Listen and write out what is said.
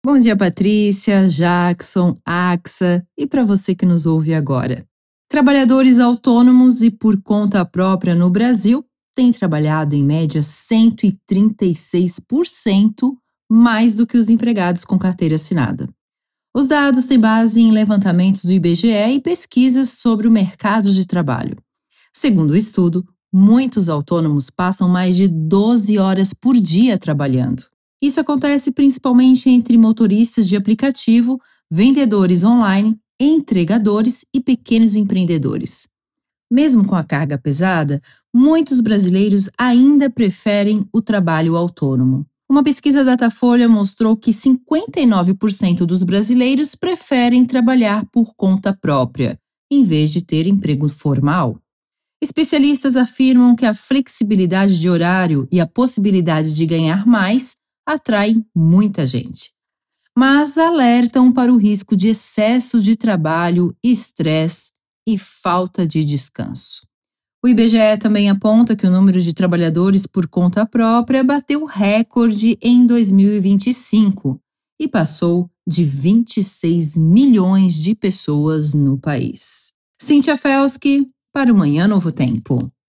Bom dia, Patrícia, Jackson, Axa e para você que nos ouve agora. Trabalhadores autônomos e por conta própria no Brasil têm trabalhado em média 136% mais do que os empregados com carteira assinada. Os dados têm base em levantamentos do IBGE e pesquisas sobre o mercado de trabalho. Segundo o estudo, muitos autônomos passam mais de 12 horas por dia trabalhando. Isso acontece principalmente entre motoristas de aplicativo, vendedores online, entregadores e pequenos empreendedores. Mesmo com a carga pesada, muitos brasileiros ainda preferem o trabalho autônomo. Uma pesquisa Datafolha mostrou que 59% dos brasileiros preferem trabalhar por conta própria, em vez de ter emprego formal. Especialistas afirmam que a flexibilidade de horário e a possibilidade de ganhar mais atraem muita gente. Mas alertam para o risco de excesso de trabalho, estresse e falta de descanso. O IBGE também aponta que o número de trabalhadores por conta própria bateu recorde em 2025 e passou de 26 milhões de pessoas no país. Cíntia Felski, para o Manhã Novo Tempo.